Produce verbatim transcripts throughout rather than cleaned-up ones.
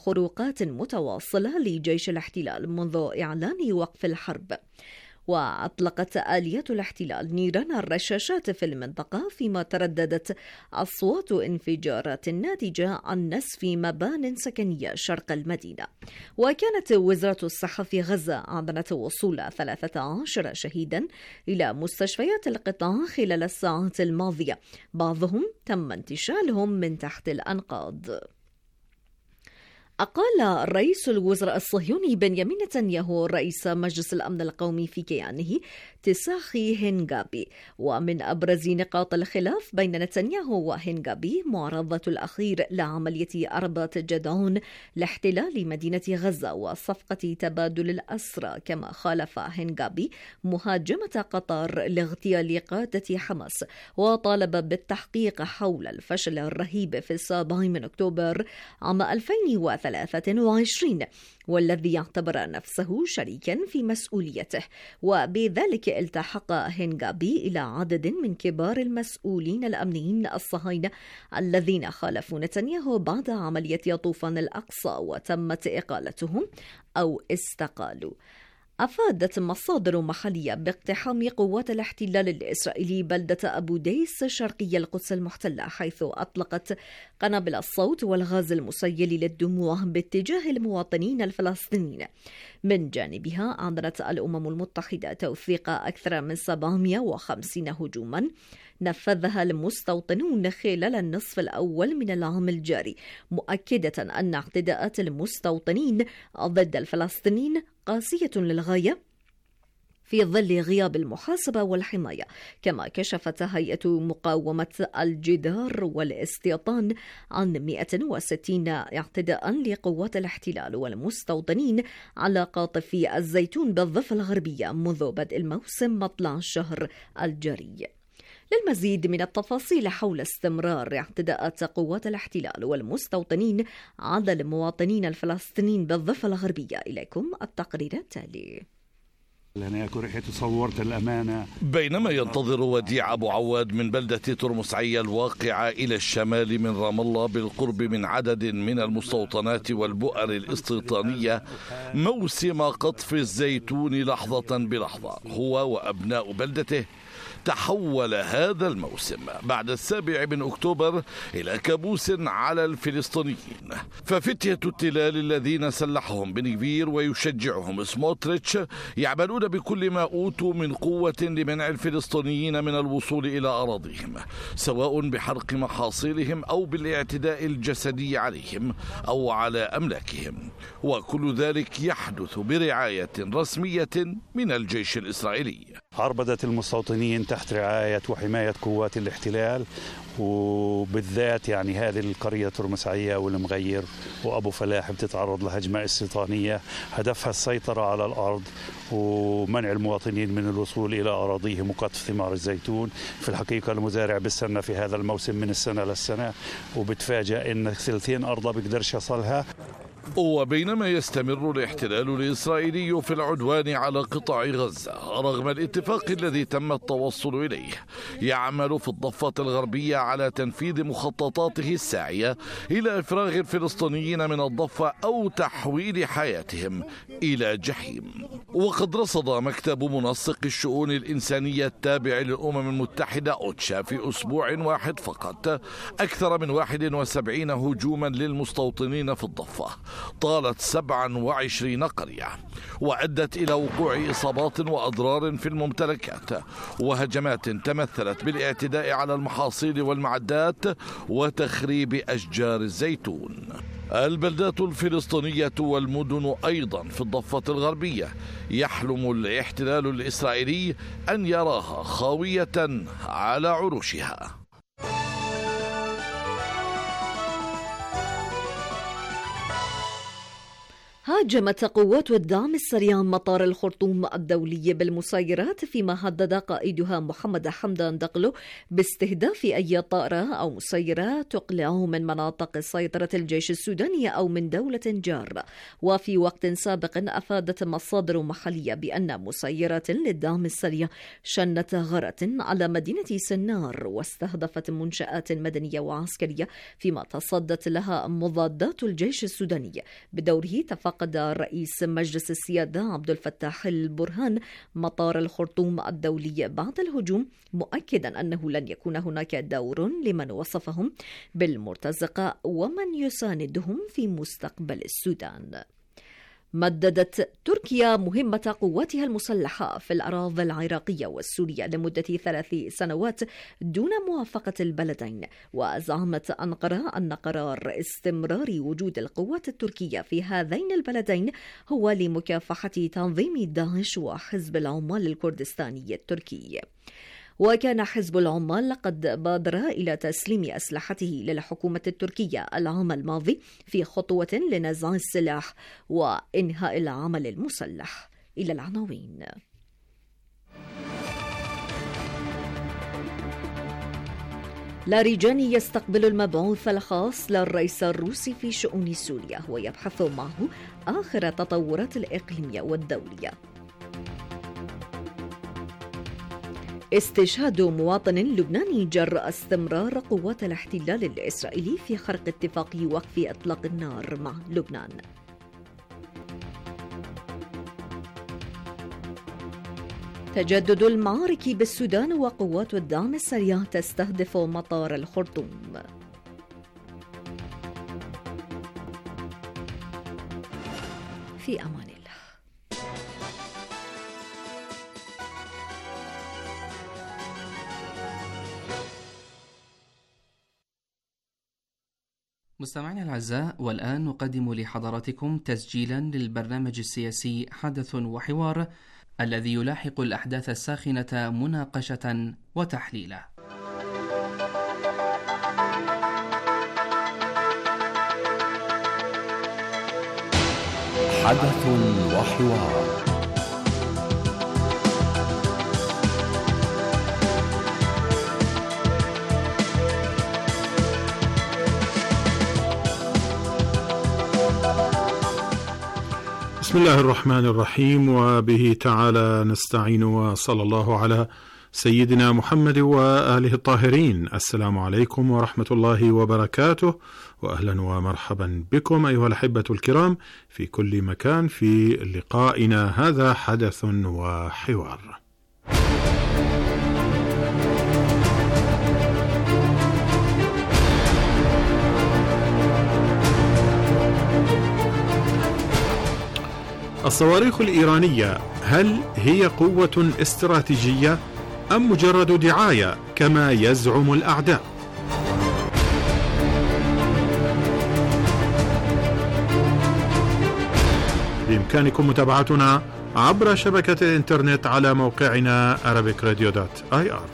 خروقات متواصلة لجيش الاحتلال منذ إعلان وقف الحرب. وأطلقت آليات الاحتلال نيران الرشاشات في المنطقة، فيما ترددت أصوات انفجارات ناتجة عن نسف مبان سكنية شرق المدينة. وكانت وزارة الصحة في غزة أعلنت وصول ثلاثة عشر شهيدا إلى مستشفيات القطاع خلال الساعات الماضية، بعضهم تم انتشالهم من تحت الأنقاض. أقال رئيس الوزراء الصهيوني بنيامين نتنياهو رئيس مجلس الأمن القومي في كيانه تساخي هنغابي. ومن أبرز نقاط الخلاف بين نتنياهو وهنغابي معارضة الأخير لعملية أربات جدعون لاحتلال مدينة غزة وصفقة تبادل الأسرى، كما خالف هنغابي مهاجمة قطر لاغتيال قادة حماس، وطالب بالتحقيق حول الفشل الرهيب في السابع من أكتوبر عام ألفين وثلاثة وعشرين، والذي يعتبر نفسه شريكا في مسؤوليته. وبذلك التحق هنغابي إلى عدد من كبار المسؤولين الأمنيين الصهاينة الذين خالفوا نتنياهو بعد عملية طوفان الأقصى وتمت إقالتهم أو استقالوا. أفادت مصادر محلية باقتحام قوات الاحتلال الإسرائيلي بلدة أبو ديس شرقي القدس المحتلة، حيث أطلقت قنابل الصوت والغاز المسيل للدموع باتجاه المواطنين الفلسطينيين. من جانبها أعلنت الأمم المتحدة توثيق أكثر من سبعمائة وخمسين هجوما نفذها المستوطنون خلال النصف الأول من العام الجاري، مؤكدة أن اعتداءات المستوطنين ضد الفلسطينيين قاسية للغاية في ظل غياب المحاسبة والحماية. كما كشفت هيئة مقاومة الجدار والاستيطان عن مئة وستين اعتداء لقوات الاحتلال والمستوطنين على قاطفي الزيتون بالضفة الغربية منذ بدء الموسم مطلع الشهر الجاري. للمزيد من التفاصيل حول استمرار اعتداءات قوات الاحتلال والمستوطنين على المواطنين الفلسطينيين بالضفة الغربية، إليكم التقرير التالي. بينما ينتظر وديع أبو عواد من بلدة ترمس عيا الواقعة إلى الشمال من رام الله بالقرب من عدد من المستوطنات والبؤر الاستيطانية موسم قطف الزيتون لحظة بلحظة، هو وأبناء بلدته تحول هذا الموسم بعد السابع من أكتوبر إلى كابوس على الفلسطينيين. ففتية التلال الذين سلحهم بن كفير ويشجعهم سموتريتش يعملون بكل ما أوتوا من قوة لمنع الفلسطينيين من الوصول إلى أراضيهم، سواء بحرق محاصيلهم أو بالاعتداء الجسدي عليهم أو على أملاكهم، وكل ذلك يحدث برعاية رسمية من الجيش الإسرائيلي. عربدة المستوطنين تحت رعاية وحماية قوات الاحتلال، وبالذات يعني هذه القرية ترمس عيا والمغير وأبو فلاح بتتعرض لهجمة استيطانية هدفها السيطرة على الأرض ومنع المواطنين من الوصول إلى أراضيهم وقطف ثمار الزيتون. في الحقيقة المزارع بيستنى في هذا الموسم من السنة للسنة وبتفاجأ إن ثلثين أرضه بيقدرش يصلها. وبينما يستمر الاحتلال الإسرائيلي في العدوان على قطاع غزة رغم الاتفاق الذي تم التوصل إليه، يعمل في الضفة الغربية على تنفيذ مخططاته الساعية إلى إفراغ الفلسطينيين من الضفة أو تحويل حياتهم إلى جحيم. وقد رصد مكتب منسق الشؤون الإنسانية التابع للأمم المتحدة أوتشا في أسبوع واحد فقط أكثر من واحد وسبعين هجوما للمستوطنين في الضفة طالت سبعة وعشرين قرية، وأدت إلى وقوع إصابات وأضرار في الممتلكات وهجمات تمثلت بالاعتداء على المحاصيل والمعدات وتخريب أشجار الزيتون. البلدات الفلسطينية والمدن أيضا في الضفة الغربية يحلم الاحتلال الإسرائيلي أن يراها خاوية على عروشها. هاجمت قوات الدعم السريع مطار الخرطوم الدولي بالمسيرات، فيما هدد قائدها محمد حمدان دقلو باستهداف أي طائرة أو مسيرة تقلع من مناطق سيطرة الجيش السوداني أو من دولة جارة. وفي وقت سابق أفادت مصادر محلية بأن مسيرات للدعم السريع شنت غارة على مدينة سنار واستهدفت منشآت مدنية وعسكرية، فيما تصدت لها مضادات الجيش السوداني. بدوره تفقد رئيس مجلس السيادة عبد الفتاح البرهان مطار الخرطوم الدولي بعد الهجوم، مؤكدا أنه لن يكون هناك دور لمن وصفهم بالمرتزقة ومن يساندهم في مستقبل السودان. مددت تركيا مهمة قواتها المسلحة في الأراضي العراقية والسورية لمدة ثلاث سنوات دون موافقة البلدين، وزعمت أنقرة أن قرار استمرار وجود القوات التركية في هذين البلدين هو لمكافحة تنظيم داعش وحزب العمال الكردستاني التركي. وكان حزب العمال قد بادر إلى تسليم أسلحته للحكومة التركية العام الماضي في خطوة لنزع السلاح وإنهاء العمل المسلح. إلى العناوين. لاریجاني يستقبل المبعوث الخاص للرئيس الروسي في شؤون سوريا ويبحث معه آخر التطورات الإقليمية والدولية. استشهاد مواطن لبناني جراء استمرار قوات الاحتلال الإسرائيلي في خرق اتفاق وقف إطلاق النار مع لبنان. تجدد المعارك بالسودان وقوات الدعم السريع تستهدف مطار الخرطوم. في أمان الله. مستمعينا الأعزاء، والآن نقدم لحضراتكم تسجيلا للبرنامج السياسي حدث وحوار الذي يلاحق الأحداث الساخنة مناقشة وتحليلا. حدث وحوار. بسم الله الرحمن الرحيم، وبه تعالى نستعين، وصلى الله على سيدنا محمد وآله الطاهرين. السلام عليكم ورحمة الله وبركاته، وأهلا ومرحبا بكم أيها الأحبة الكرام في كل مكان في لقائنا هذا حدث وحوار. الصواريخ الإيرانية هل هي قوة استراتيجية أم مجرد دعاية كما يزعم الأعداء؟ بإمكانكم متابعتنا عبر شبكة الإنترنت على موقعنا arabic radio dot i r.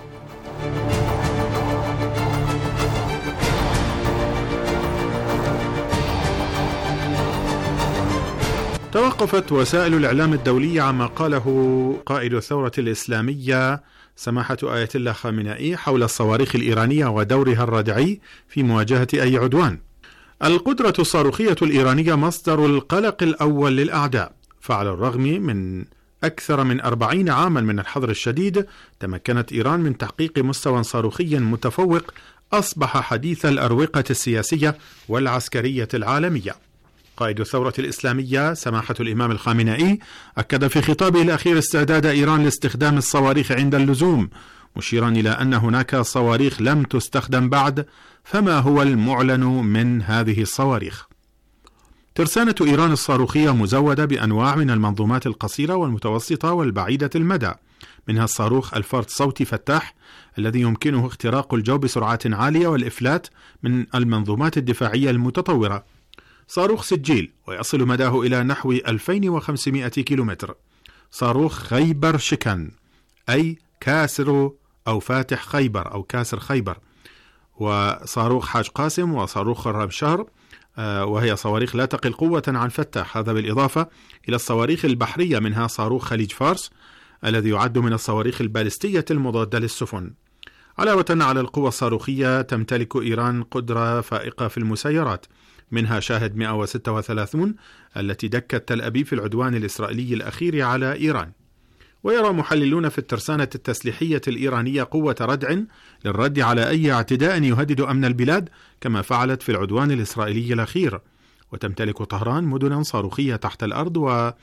توقفت وسائل الإعلام الدولية عما قاله قائد الثورة الإسلامية سماحة آية الله خامنئي حول الصواريخ الإيرانية ودورها الردعي في مواجهة أي عدوان. القدرة الصاروخية الإيرانية مصدر القلق الأول للأعداء، فعلى الرغم من أكثر من أربعين عاما من الحظر الشديد تمكنت إيران من تحقيق مستوى صاروخي متفوق أصبح حديث الأروقة السياسية والعسكرية العالمية. قائد الثورة الإسلامية سماحة الإمام الخامنئي أكد في خطابه الأخير استعداد إيران لاستخدام الصواريخ عند اللزوم، مشيرا إلى أن هناك صواريخ لم تستخدم بعد، فما هو المعلن من هذه الصواريخ؟ ترسانة إيران الصاروخية مزودة بأنواع من المنظومات القصيرة والمتوسطة والبعيدة المدى، منها الصاروخ الفرد صوتي فتاح الذي يمكنه اختراق الجو بسرعات عالية والإفلات من المنظومات الدفاعية المتطورة، صاروخ سجيل ويصل مداه إلى نحو ألفين وخمسمائة كيلومتر، صاروخ خيبر شكن أي كاسر أو فاتح خيبر أو كاسر خيبر، وصاروخ حاج قاسم وصاروخ الرمشار وهي صواريخ لا تقل قوة عن فتاح، هذا بالإضافة إلى الصواريخ البحرية منها صاروخ خليج فارس الذي يعد من الصواريخ البالستية المضادة للسفن. علاوة على القوة الصاروخية تمتلك إيران قدرة فائقة في المسيرات، منها شاهد مئة وستة وثلاثين التي دكت تل أبيب في العدوان الإسرائيلي الأخير على إيران. ويرى محللون في الترسانة التسليحية الإيرانية قوة ردع للرد على أي اعتداء يهدد أمن البلاد كما فعلت في العدوان الإسرائيلي الأخير. وتمتلك طهران مدنا صاروخية تحت الأرض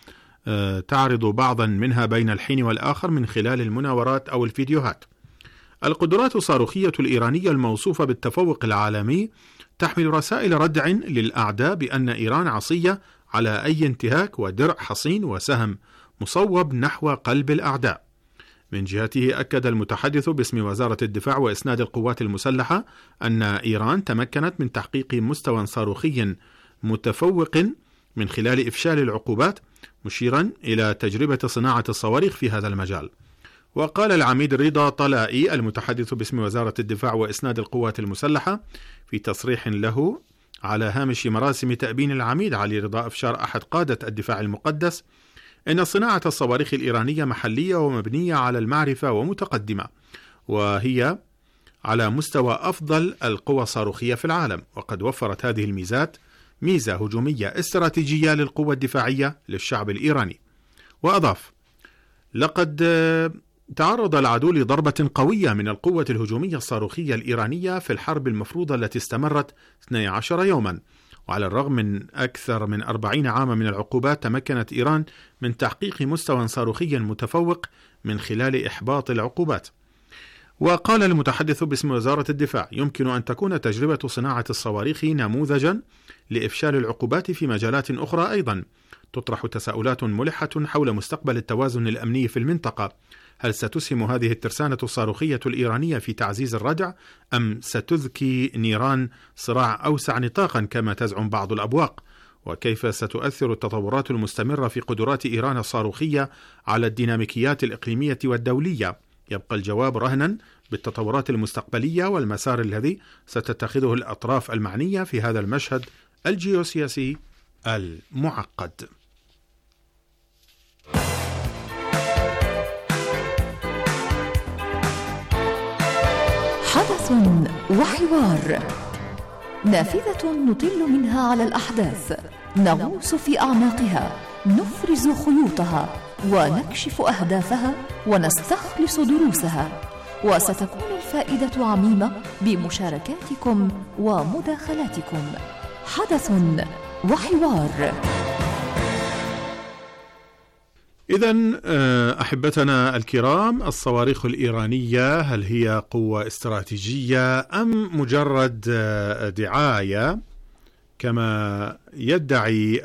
وتعرض بعضا منها بين الحين والآخر من خلال المناورات أو الفيديوهات. القدرات الصاروخية الإيرانية الموصوفة بالتفوق العالمي تحمل رسائل ردع للأعداء بأن إيران عصية على أي انتهاك ودرع حصين وسهم مصوب نحو قلب الأعداء. من جهته أكد المتحدث باسم وزارة الدفاع وإسناد القوات المسلحة أن إيران تمكنت من تحقيق مستوى صاروخي متفوق من خلال إفشال العقوبات، مشيرا إلى تجربة صناعة الصواريخ في هذا المجال. وقال العميد رضا طلائي المتحدث باسم وزارة الدفاع وإسناد القوات المسلحة في تصريح له على هامش مراسم تأبين العميد علي رضا أفشار أحد قادة الدفاع المقدس إن صناعة الصواريخ الإيرانية محلية ومبنية على المعرفة ومتقدمة، وهي على مستوى أفضل القوى الصاروخية في العالم، وقد وفرت هذه الميزات ميزة هجومية استراتيجية للقوة الدفاعية للشعب الإيراني. وأضاف: لقد تعرض العدو لضربة قوية من القوة الهجومية الصاروخية الإيرانية في الحرب المفروضة التي استمرت اثني عشر يوما، وعلى الرغم من أكثر من أربعين عاما من العقوبات تمكنت إيران من تحقيق مستوى صاروخي متفوق من خلال إحباط العقوبات. وقال المتحدث باسم وزارة الدفاع: يمكن أن تكون تجربة صناعة الصواريخ نموذجا لإفشال العقوبات في مجالات أخرى أيضا. تطرح تساؤلات ملحة حول مستقبل التوازن الأمني في المنطقة. هل ستسهم هذه الترسانة الصاروخية الإيرانية في تعزيز الردع، أم ستذكي نيران صراع أوسع نطاقا كما تزعم بعض الأبواق؟ وكيف ستؤثر التطورات المستمرة في قدرات إيران الصاروخية على الديناميكيات الإقليمية والدولية؟ يبقى الجواب رهنا بالتطورات المستقبلية والمسار الذي ستتخذه الأطراف المعنية في هذا المشهد الجيوسياسي المعقد. حدث وحوار، نافذة نطل منها على الأحداث، نغوص في أعماقها، نفرز خيوطها ونكشف أهدافها ونستخلص دروسها، وستكون الفائدة عميمة بمشاركاتكم ومداخلاتكم. حدث وحوار. إذن أحبتنا الكرام، الصواريخ الإيرانية هل هي قوة استراتيجية أم مجرد دعاية كما يدعي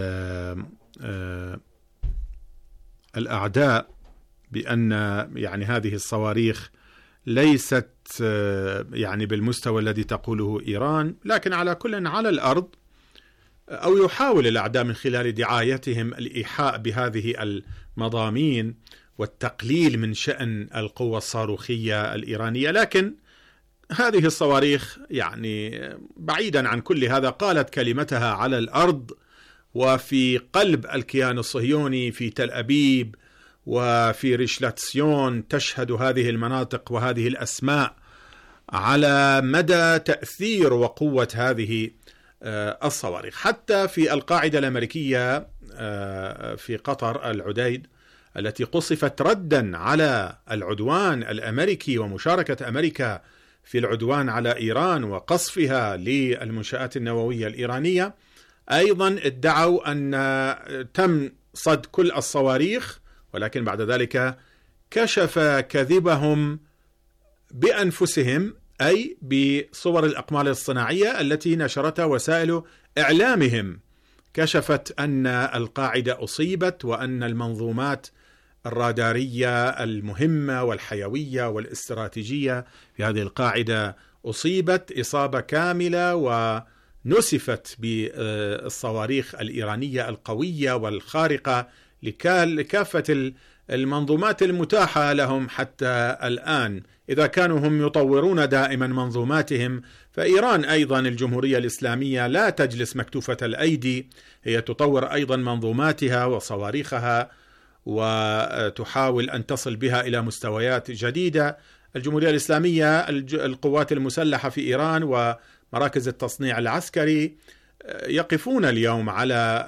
الأعداء بأن يعني هذه الصواريخ ليست يعني بالمستوى الذي تقوله إيران، لكن على كل على الأرض أو يحاول الأعداء من خلال دعايتهم الإيحاء بهذه المضامين والتقليل من شأن القوة الصاروخية الإيرانية. لكن هذه الصواريخ يعني بعيدا عن كل هذا قالت كلمتها على الأرض وفي قلب الكيان الصهيوني في تل أبيب وفي ريشلاتسيون. تشهد هذه المناطق وهذه الأسماء على مدى تأثير وقوة هذه الصواريخ. حتى في القاعدة الأمريكية في قطر العديد التي قصفت ردا على العدوان الأمريكي ومشاركة أمريكا في العدوان على إيران وقصفها للمنشآت النووية الإيرانية، أيضا ادعوا أن تم صد كل الصواريخ، ولكن بعد ذلك كشف كذبهم بأنفسهم، أي بصور الأقمار الصناعية التي نشرتها وسائل إعلامهم. كشفت أن القاعدة أصيبت وأن المنظومات الرادارية المهمة والحيوية والاستراتيجية في هذه القاعدة أصيبت إصابة كاملة ونسفت بالصواريخ الإيرانية القوية والخارقة لكافة المنظومات المتاحة لهم حتى الآن. إذا كانوا هم يطورون دائما منظوماتهم، فإيران أيضا الجمهورية الإسلامية لا تجلس مكتوفة الأيدي، هي تطور أيضا منظوماتها وصواريخها وتحاول أن تصل بها إلى مستويات جديدة. الجمهورية الإسلامية القوات المسلحة في إيران ومراكز التصنيع العسكري يقفون اليوم على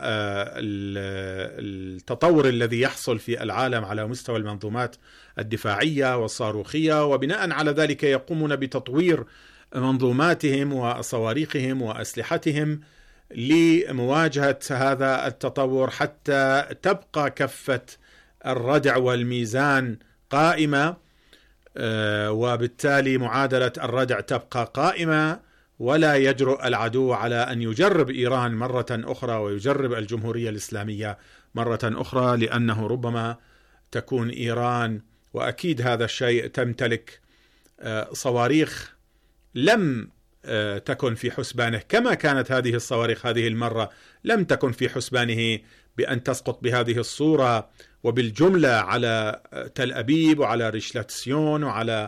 التطور الذي يحصل في العالم على مستوى المنظومات الدفاعية والصاروخية، وبناء على ذلك يقومون بتطوير منظوماتهم وصواريخهم وأسلحتهم لمواجهة هذا التطور حتى تبقى كفة الردع والميزان قائمة، وبالتالي معادلة الردع تبقى قائمة، ولا يجرؤ العدو على أن يجرب إيران مرة أخرى ويجرب الجمهورية الإسلامية مرة أخرى، لأنه ربما تكون إيران، وأكيد هذا الشيء، تمتلك صواريخ لم تكن في حسبانه، كما كانت هذه الصواريخ هذه المرة لم تكن في حسبانه بأن تسقط بهذه الصورة وبالجملة على تل أبيب وعلى ريشلاتسيون وعلى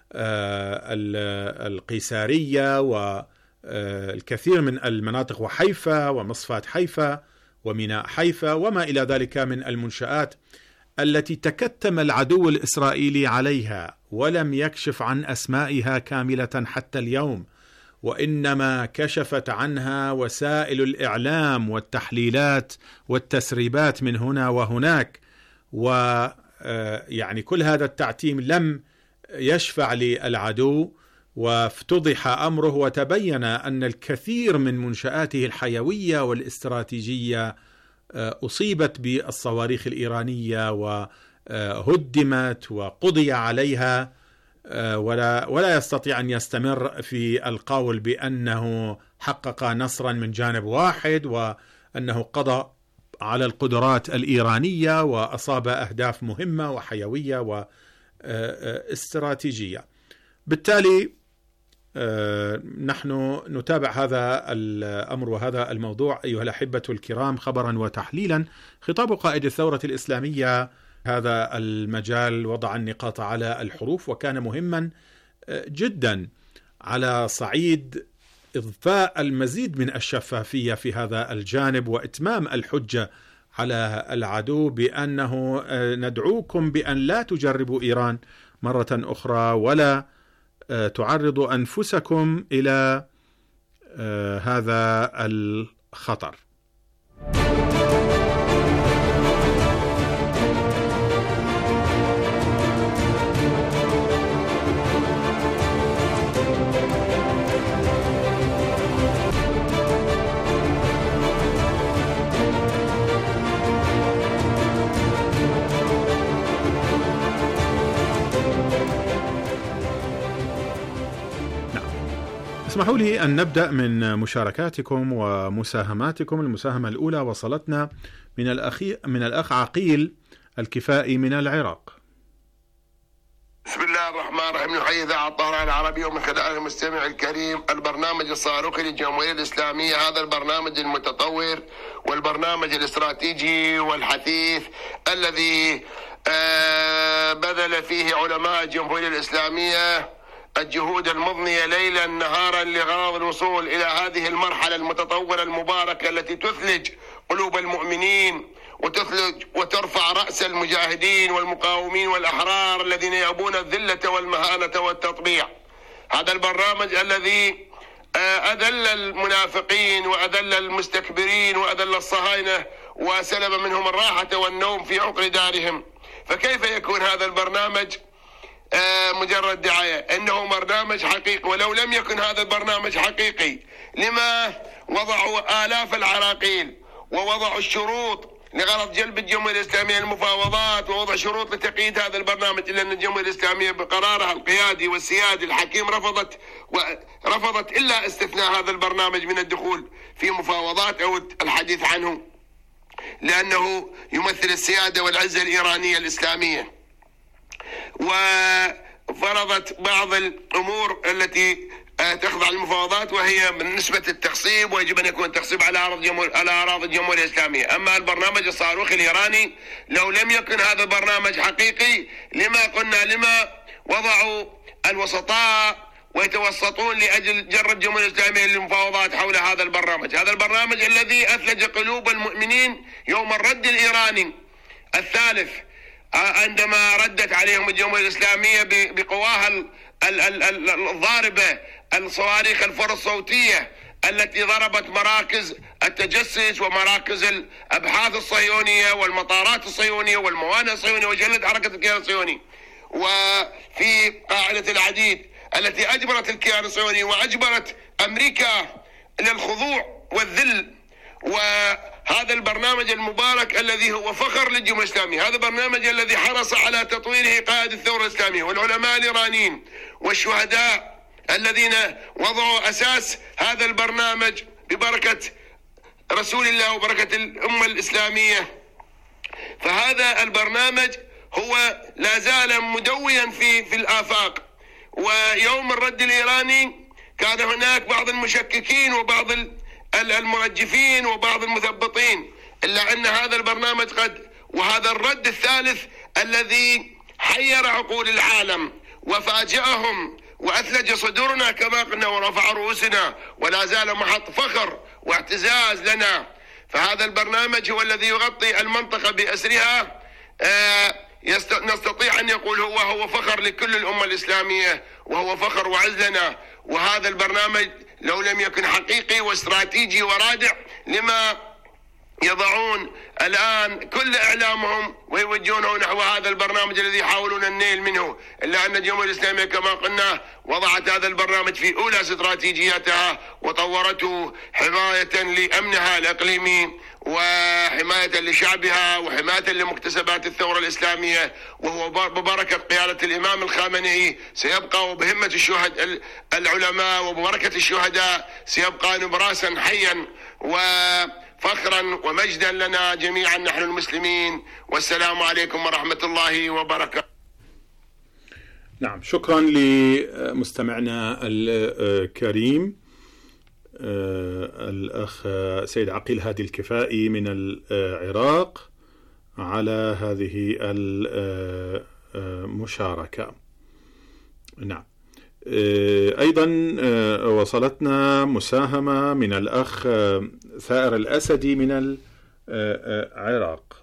القيسارية والكثير من المناطق وحيفا ومصفاة حيفا وميناء حيفا وما إلى ذلك من المنشآت التي تكتم العدو الإسرائيلي عليها ولم يكشف عن أسمائها كاملة حتى اليوم، وإنما كشفت عنها وسائل الإعلام والتحليلات والتسريبات من هنا وهناك، ويعني كل هذا التعتيم لم يشفع للعدو، وافتضح أمره وتبين أن الكثير من منشآته الحيوية والاستراتيجية أصيبت بالصواريخ الإيرانية وهدمت وقضي عليها، ولا ولا يستطيع أن يستمر في القول بأنه حقق نصرا من جانب واحد وأنه قضى على القدرات الإيرانية وأصاب أهداف مهمة وحيوية واستراتيجية. بالتالي نحن نتابع هذا الأمر وهذا الموضوع أيها الأحبة الكرام خبرا وتحليلا. خطاب قائد الثورة الإسلامية هذا المجال وضع النقاط على الحروف، وكان مهما جدا على صعيد إضفاء المزيد من الشفافية في هذا الجانب وإتمام الحجة على العدو بأنه ندعوكم بأن لا تجربوا إيران مرة أخرى ولا تعرضوا أنفسكم إلى هذا الخطر. اسمحوا لي أن نبدأ من مشاركاتكم ومساهماتكم. المساهمة الأولى وصلتنا من الأخي من الأخ عقيل الكفائي من العراق. بسم الله الرحمن الرحيم. نحيي إذاعة الطهران العربية ومن خلال المستمع الكريم البرنامج الصاروخي للجمهورية الإسلامية، هذا البرنامج المتطور والبرنامج الاستراتيجي والحثيث الذي بذل فيه علماء الجمهورية الإسلامية الجهود المضنية ليلا نهارا لغرض الوصول إلى هذه المرحلة المتطورة المباركة التي تثلج قلوب المؤمنين وتثلج وترفع رأس المجاهدين والمقاومين والأحرار الذين يأبون الذلة والمهانة والتطبيع. هذا البرنامج الذي أذل المنافقين وأذل المستكبرين وأذل الصهاينة وسلب منهم الراحة والنوم في عقر دارهم. فكيف يكون هذا البرنامج مجرد دعاية؟ إنه برنامج حقيقي. ولو لم يكن هذا البرنامج حقيقي لما وضعوا آلاف العراقيل ووضعوا الشروط لغرض جلب الجمهورية الإسلامية المفاوضات ووضع شروط لتقييد هذا البرنامج، إلا أن الجمهورية الإسلامية بقرارها القيادي والسيادي الحكيم رفضت ورفضت إلا استثناء هذا البرنامج من الدخول في مفاوضات أو الحديث عنه، لأنه يمثل السيادة والعزة الإيرانية الإسلامية. وفرضت بعض الأمور التي تخضع للمفاوضات، وهي من نسبة التخصيب، ويجب أن يكون تخصيب على أراضي جمهور على أراضي الجمهورية الإسلامية. أما البرنامج الصاروخي الإيراني لو لم يكن هذا برنامج حقيقي لما قلنا لما وضعوا الوسطاء ويتوسطون لأجل جر الجمهورية الإسلامية للمفاوضات حول هذا البرنامج. هذا البرنامج الذي أثلج قلوب المؤمنين يوم الرد الإيراني الثالث عندما ردت عليهم الجمهورية الإسلامية بقواها الضاربة الصواريخ الفر الصوتية التي ضربت مراكز التجسس ومراكز الأبحاث الصهيونية والمطارات الصهيونية والموانئ الصهيونية وجلد حركة الكيان الصهيوني، وفي قاعدة العديد التي أجبرت الكيان الصهيوني وأجبرت أمريكا للخضوع والذل. وهذا البرنامج المبارك الذي هو فخر للجمهورية الإسلامية، هذا البرنامج الذي حرص على تطويره قائد الثورة الإسلامية والعلماء الإيرانيين والشهداء الذين وضعوا أساس هذا البرنامج ببركة رسول الله وبركة الأمة الإسلامية. فهذا البرنامج هو لا زال مدويا في في الآفاق. ويوم الرد الإيراني كان هناك بعض المشككين وبعض المرجفين وبعض المثبطين، إلا أن هذا البرنامج قد وهذا الرد الثالث الذي حير عقول العالم وفاجأهم وأثلج صدورنا كما قلنا ورفع رؤوسنا ولا زال محط فخر واعتزاز لنا. فهذا البرنامج هو الذي يغطي المنطقة بأسرها. آه نستطيع أن يقول هو هو فخر لكل الأمة الإسلامية وهو فخر وعز لنا. وهذا البرنامج لو لم يكن حقيقي واستراتيجي ورادع لما يضعون الآن كل إعلامهم ويوجهونه نحو هذا البرنامج الذي يحاولون النيل منه، إلا أن الجمهورية الإسلامية كما قلنا وضعت هذا البرنامج في أولى استراتيجياتها وطورته حماية لأمنها الإقليمي وحماية لشعبها وحماية لمكتسبات الثورة الإسلامية. وهو ببركة قيادة الإمام الخامنئي سيبقى وبهمة الشهداء العلماء وببركة الشهداء سيبقى نبراسا حيا وفخرا ومجدا لنا جميعا نحن المسلمين. والسلام عليكم ورحمة الله وبركاته. نعم، شكرا لمستمعنا الكريم الأخ سيد عقيل هادي الكفائي من العراق على هذه المشاركة. نعم، أيضا وصلتنا مساهمة من الأخ ثائر الأسدي من العراق.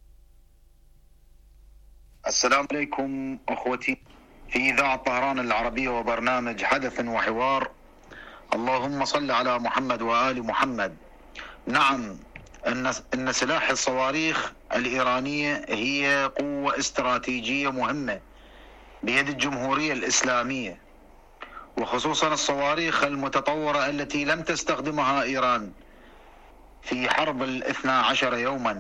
السلام عليكم أخوتي في إذاعة طهران العربية وبرنامج حدث وحوار. اللهم صل على محمد وآل محمد. نعم، إن إن سلاح الصواريخ الإيرانية هي قوة استراتيجية مهمة بيد الجمهورية الإسلامية، وخصوصا الصواريخ المتطورة التي لم تستخدمها إيران في حرب الاثنى عشر يوما.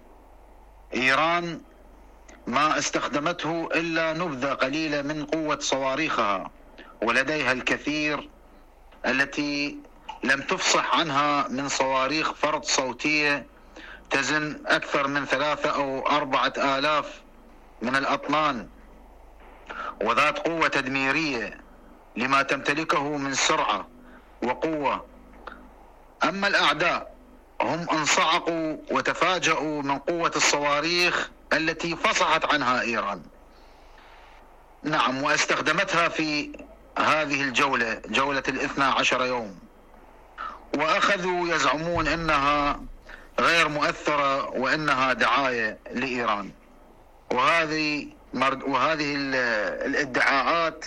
إيران ما استخدمته إلا نبذة قليلة من قوة صواريخها، ولديها الكثير التي لم تفصح عنها من صواريخ فرد صوتية تزن أكثر من ثلاثة أو أربعة آلاف من الأطنان، وذات قوة تدميرية لما تمتلكه من سرعة وقوة. أما الأعداء هم انصعقوا وتفاجؤوا من قوة الصواريخ التي فصحت عنها إيران. نعم، واستخدمتها في هذه الجولة، جولة الاثنى عشر يوم، وأخذوا يزعمون أنها غير مؤثرة وأنها دعاية لإيران. وهذه وهذه الادعاءات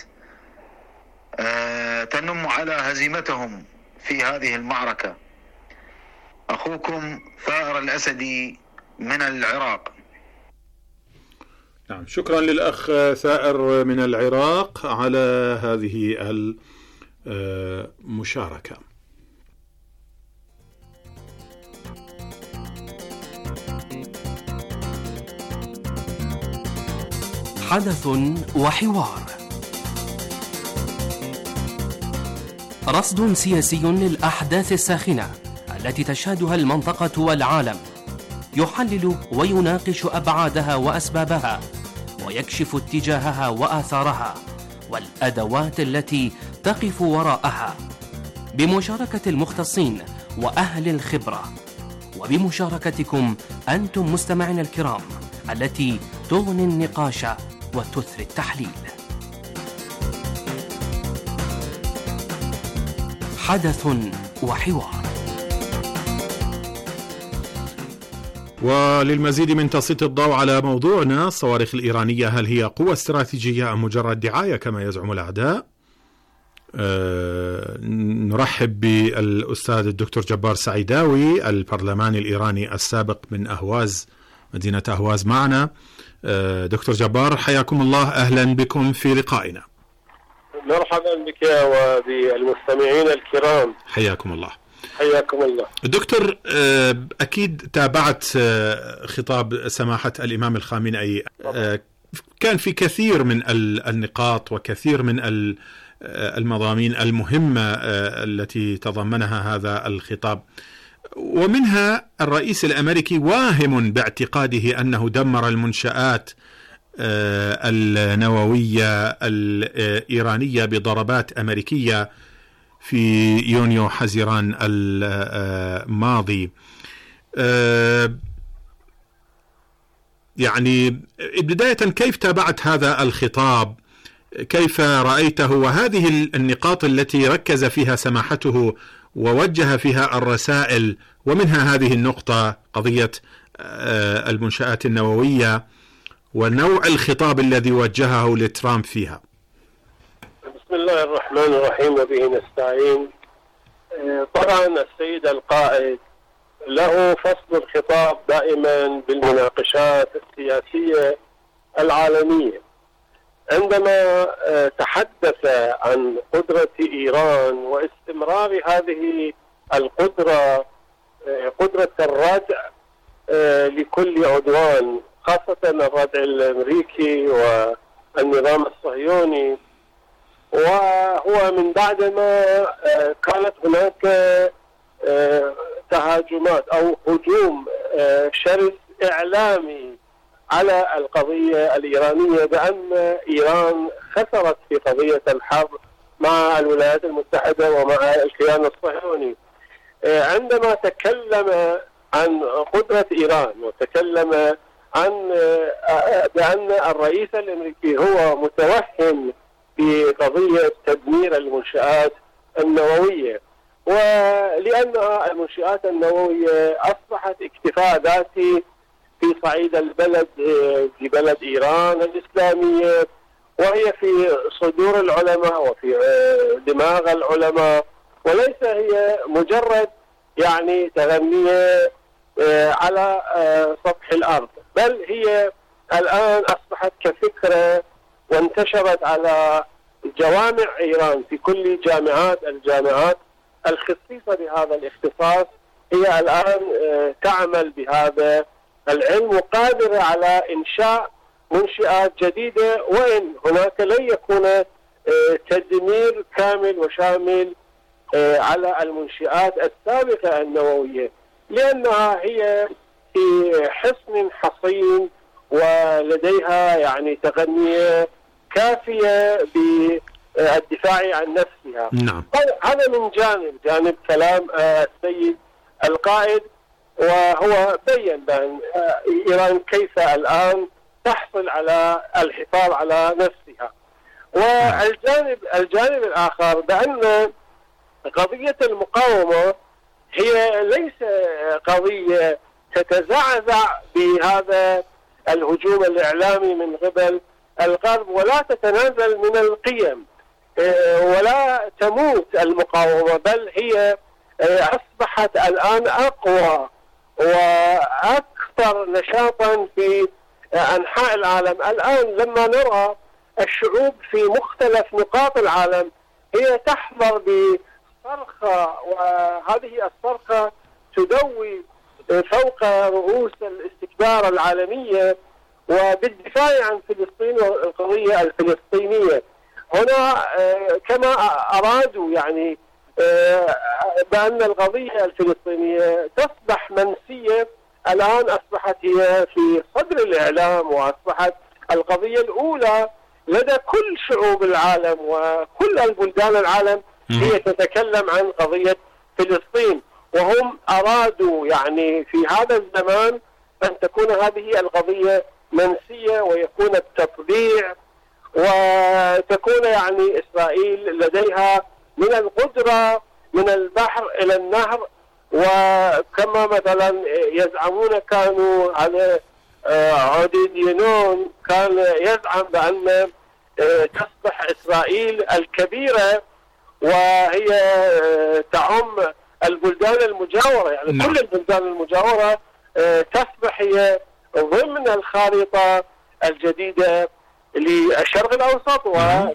تنم على هزيمتهم في هذه المعركة. أخوكم ثائر الأسدي من العراق. نعم، شكرا للأخ ثائر من العراق على هذه المشاركة. حدث وحوار، رصد سياسي للأحداث الساخنة التي تشهدها المنطقة والعالم، يحلل ويناقش أبعادها وأسبابها، ويكشف اتجاهها وآثارها والأدوات التي تقف وراءها بمشاركة المختصين وأهل الخبرة، وبمشاركتكم أنتم مستمعين الكرام التي تغني النقاش وتثري التحليل. حدث وحوار. وللمزيد من تسليط الضوء على موضوعنا، الصواريخ الإيرانية هل هي قوة استراتيجية أم مجرد دعاية كما يزعم الأعداء؟ أه نرحب بالأستاذ الدكتور جبار سعيداوي البرلماني الإيراني السابق من أهواز، مدينة أهواز معنا. أه دكتور جبار، حياكم الله، أهلا بكم في لقائنا. مرحبا بك وبالمستمعين الكرام. حياكم الله. حياكم الله. دكتور، أكيد تابعت خطاب سماحة الإمام الخامنئي، كان في كثير من النقاط وكثير من المضامين المهمة التي تضمنها هذا الخطاب، ومنها الرئيس الأمريكي واهم باعتقاده أنه دمر المنشآت النووية الإيرانية بضربات أمريكية في يونيو حزيران الماضي. يعني بداية، كيف تابعت هذا الخطاب؟ كيف رأيته؟ وهذه النقاط التي ركز فيها سماحته ووجه فيها الرسائل، ومنها هذه النقطة قضية المنشآت النووية ونوع الخطاب الذي وجهه لترامب فيها. بسم الله الرحمن الرحيم وبه نستعين. طبعا السيد القائد له فصل الخطاب دائما بالمناقشات السياسية العالمية. عندما تحدث عن قدرة إيران واستمرار هذه القدرة، قدرة الردع لكل عدوان، خاصة الردع الأمريكي والنظام الصهيوني، وهو من بعدما كانت هناك تهاجمات أو هجوم شرس إعلامي على القضية الإيرانية بأن إيران خسرت في قضية الحرب مع الولايات المتحدة ومع الكيان الصهيوني. عندما تكلم عن قدرة إيران وتكلم عن بأن الرئيس الأمريكي هو متوهم بقضية تدمير المنشآت النووية، ولأن المنشآت النووية أصبحت اكتفاء ذاتي في صعيد البلد، في بلد إيران الإسلامية، وهي في صدور العلماء وفي دماغ العلماء، وليس هي مجرد يعني تغنية على سطح الأرض، بل هي الآن أصبحت كفكرة وانتشرت على جوامع إيران في كل جامعات الجامعات الخصيصة بهذا الاختصاص. هي الآن تعمل بهذا العلم وقادرة على إنشاء منشآت جديدة، وإن هناك لن يكون تدمير كامل وشامل على المنشآت السابقة النووية، لأنها هي في حصن حصين ولديها يعني تقنية كافية بالدفاع عن نفسها. نعم. هذا من جانب جانب كلام السيد القائد، وهو بين بأن إيران كيف الآن تحصل على الحفاظ على نفسها. والجانب الجانب الآخر بأن قضية المقاومة هي ليس قضية تتزعزع بهذا الهجوم الإعلامي من قبل الغرب، ولا تتنازل من القيم، ولا تموت المقاومة، بل هي أصبحت الآن أقوى وأكثر نشاطا في أنحاء العالم. الآن لما نرى الشعوب في مختلف نقاط العالم هي تحضر بصرخة، وهذه الصرخة تدوي فوق رؤوس الاستكبار العالمية وبالدفاع عن فلسطين والقضية الفلسطينية. هنا كما أرادوا يعني بأن القضية الفلسطينية تصبح منسية، الآن أصبحت هي في صدر الإعلام، وأصبحت القضية الأولى لدى كل شعوب العالم وكل البلدان العالم هي تتكلم عن قضية فلسطين، وهم أرادوا يعني في هذا الزمان أن تكون هذه القضية منسية ويكون التطبيع، وتكون يعني إسرائيل لديها من القدرة من البحر إلى النهر. وكما مثلا يزعمون كانوا على عوديد ينون كان يزعم بأن تصبح إسرائيل الكبيرة وهي تعم البلدان المجاورة، يعني نعم. كل البلدان المجاورة تصبح هي ضمن الخارطة الجديدة للشرق الأوسط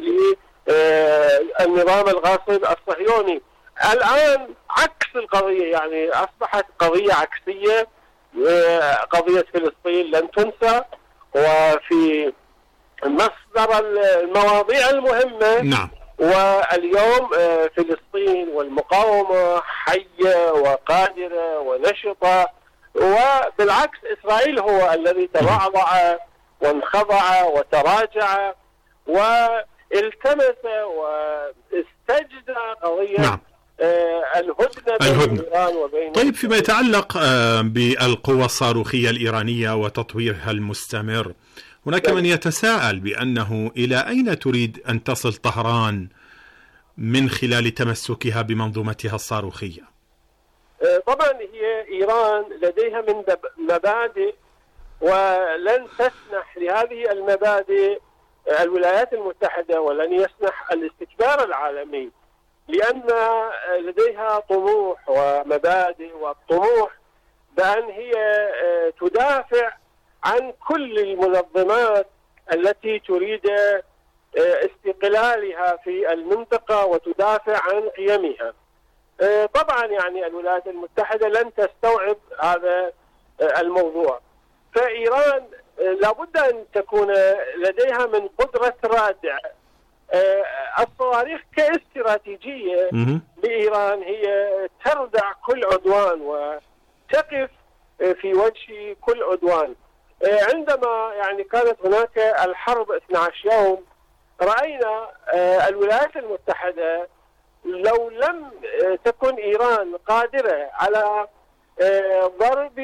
وللنظام الغاصب الصهيوني. الآن عكس القضية، يعني أصبحت قضية عكسية. قضية فلسطين لن تنسى، وفي مصدر المواضيع المهمة نعم. واليوم فلسطين والمقاومة حية وقادرة ونشطة، وبالعكس إسرائيل هو الذي تضعضع وانخضع وتراجع والتمس واستجدى قضية نعم. الهدنة بين إيران وبين. طيب، فيما يتعلق بالقوى الصاروخية الإيرانية وتطويرها المستمر، هناك من يتساءل بأنه إلى أين تريد أن تصل طهران من خلال تمسكها بمنظومتها الصاروخية؟ طبعا هي إيران لديها من مبادئ ولن تسنح لهذه المبادئ الولايات المتحدة، ولن يسنح الاستكبار العالمي، لأن لديها طموح ومبادئ، والطموح بأن هي تدافع عن كل المنظمات التي تريد استقلالها في المنطقة وتدافع عن قيمها. طبعا يعني الولايات المتحدة لن تستوعب هذا الموضوع، فإيران لابد أن تكون لديها من قدرة رادع. الصواريخ كاستراتيجية لإيران هي تردع كل عدوان وتقف في وجه كل عدوان. عندما يعني كانت هناك الحرب اثني عشر يوم، رأينا الولايات المتحدة لو لم تكن إيران قادرة على ضرب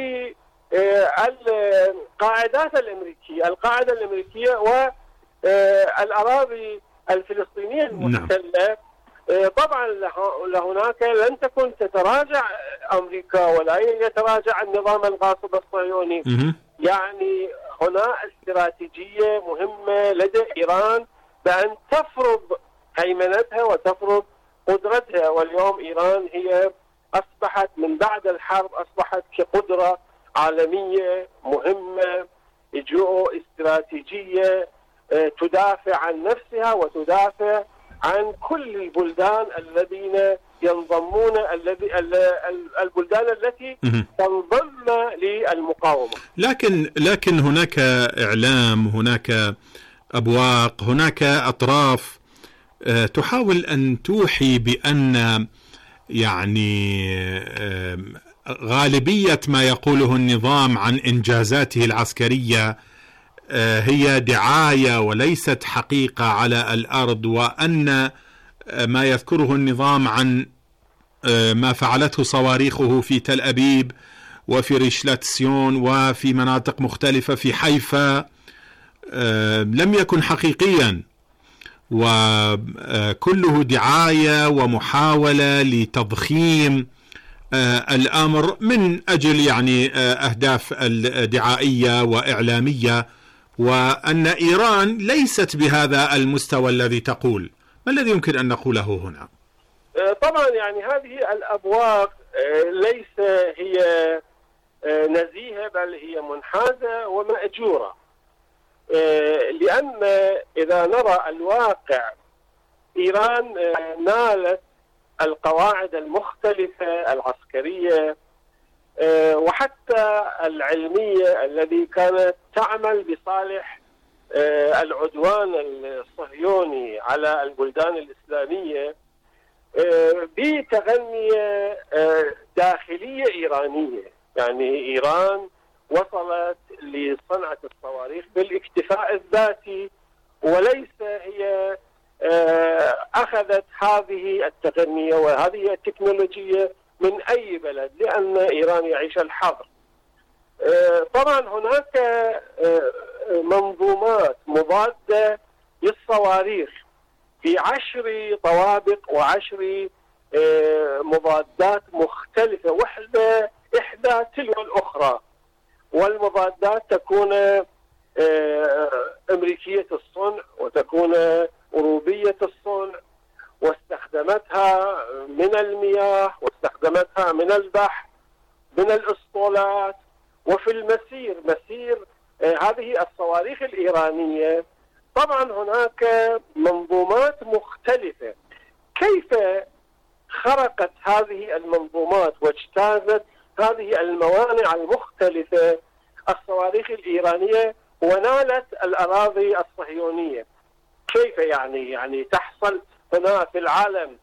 القاعدات الأمريكية القاعدة الأمريكية والأراضي الفلسطينية المحتلة، طبعا لهناك لن تكن تتراجع أمريكا ولا يتراجع النظام الغاصب الصهيوني. يعني هنا استراتيجية مهمة لدى إيران بأن تفرض هيمنتها وتفرض قدرتها. واليوم إيران هي أصبحت من بعد الحرب أصبحت كقدرة عالمية مهمة جو استراتيجية تدافع عن نفسها وتدافع عن كل البلدان الذين ينضمون الذي البلدان التي تنضم للمقاومة. لكن لكن هناك إعلام، هناك أبواق، هناك أطراف تحاول أن توحي بأن يعني غالبية ما يقوله النظام عن إنجازاته العسكرية هي دعاية وليست حقيقة على الأرض، وأن ما يذكره النظام عن ما فعلته صواريخه في تل أبيب وفي ريشلاتسيون وفي مناطق مختلفة في حيفا لم يكن حقيقيا، وكله دعاية ومحاولة لتضخيم الأمر من أجل يعني أهداف دعائية وإعلامية، وأن إيران ليست بهذا المستوى الذي تقول. ما الذي يمكن أن نقوله هنا؟ طبعا يعني هذه الأبواق ليس هي نزيهة، بل هي منحازة ومأجورة، لأن إذا نرى الواقع إيران نالت القواعد المختلفة العسكرية وحتى العلمية الذي كانت تعمل بصالح العدوان الصهيوني على البلدان الإسلامية بتغنية داخلية إيرانية. يعني إيران وصلت لصنعة الصواريخ بالاكتفاء الذاتي وليس هي أخذت هذه التقنية وهذه التكنولوجيا من أي بلد، لأن إيران يعيش الحظر. طبعا هناك منظومات مضادة للصواريخ في عشر طوابق وعشر مضادات مختلفة، وحدة إحدى تلو الأخرى، والمضادات تكون أمريكية الصنع وتكون أوروبية الصنع، واستخدمتها من المياه واستخدمتها من البحر من الأسطولات وفي المسير مسير هذه الصواريخ الإيرانية. طبعا هناك منظومات مختلفة. كيف خرقت هذه المنظومات واجتازت هذه الموانع المختلفة الصواريخ الإيرانية ونالت الأراضي الصهيونية؟ كيف يعني يعني تحصل هنا في العالم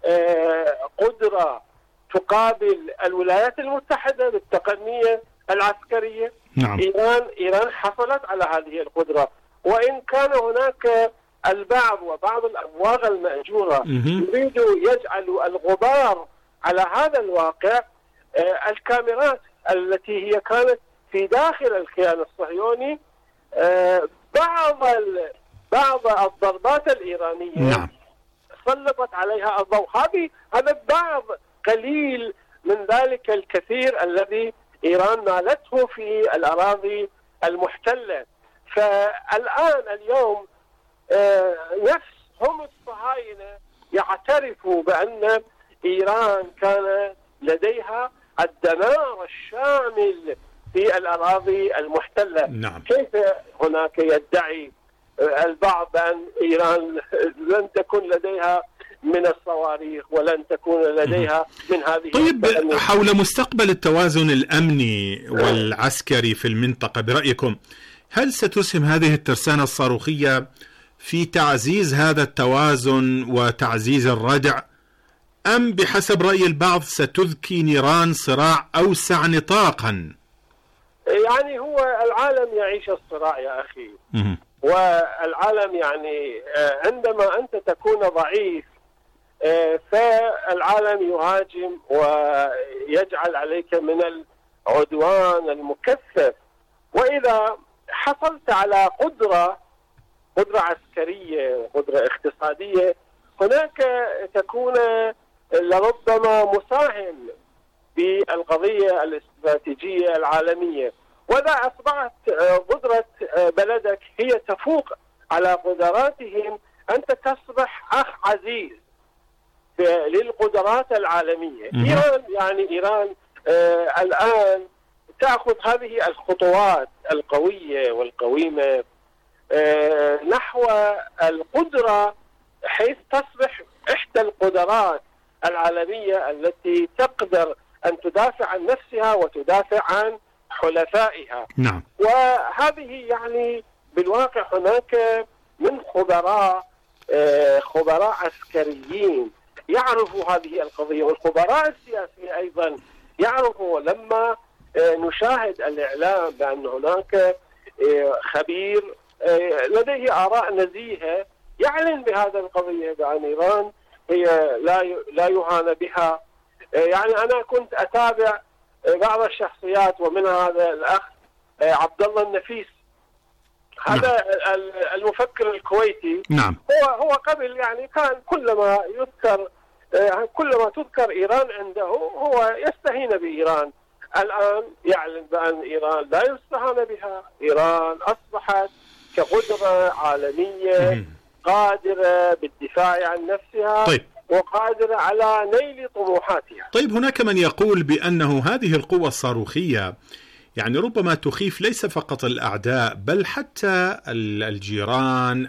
قدرة تقابل الولايات المتحدة بالتقنية العسكرية؟ نعم. إيران إيران حصلت على هذه القدرة، وإن كان هناك البعض وبعض الأمواج المأجورة يريدوا يجعلوا الغبار على هذا الواقع. الكاميرات التي هي كانت في داخل الكيان الصهيوني، بعض بعض الضربات الإيرانية نعم. سلطت عليها الضوء. هذه هذا بعض قليل من ذلك الكثير الذي إيران نالته في الأراضي المحتلة. فالآن اليوم نفس هم الصهاينة يعترفوا بأن إيران كان لديها الدمار الشامل في الأراضي المحتلة. نعم. كيف هناك يدعي البعض بأن إيران لن تكون لديها من الصواريخ ولن تكون لديها من هذه؟ طيب، حول مستقبل التوازن الأمني والعسكري في المنطقة برأيكم، هل ستسهم هذه الترسانة الصاروخية في تعزيز هذا التوازن وتعزيز الردع، أم بحسب رأي البعض ستذكي نيران صراع أوسع نطاقا؟ يعني هو العالم يعيش الصراع يا أخي. م- والعالم يعني عندما أنت تكون ضعيف فالعالم يهاجم ويجعل عليك من العدوان المكثف. وإذا حصلت على قدرة قدرة عسكرية قدرة اقتصادية، هناك تكون لربما مساهم بالقضية الاستراتيجية العالمية. وإذا أصبحت قدرة بلدك هي تفوق على قدراتهم، أنت تصبح أخ عزيز للقدرات العالمية. إيران يعني إيران آه الآن تأخذ هذه الخطوات القوية والقويمة آه نحو القدرة، حيث تصبح إحدى القدرات العالمية التي تقدر أن تدافع عن نفسها وتدافع عن حلفائها. نعم. وهذه يعني بالواقع هناك من خبراء آه خبراء عسكريين يعرفوا هذه القضية، والخبراء السياسيين أيضا يعرفوا. لما نشاهد الإعلام بأن هناك خبير لديه آراء نزيهة يعلن بهذا القضية بأن إيران هي لا لا يهان بها. يعني أنا كنت أتابع بعض الشخصيات ومن هذا الأخ عبد الله النفيس، هذا المفكر الكويتي. نعم. هو هو قبل يعني كان كلما يذكر كلما تذكر إيران عنده هو يستهين بإيران. الآن يعلن بأن إيران لا يستهان بها. إيران أصبحت كقدرة عالمية قادرة بالدفاع عن نفسها. طيب. وقادرة على نيل طموحاتها. طيب، هناك من يقول بأنه هذه القوة الصاروخية يعني ربما تخيف ليس فقط الأعداء بل حتى الجيران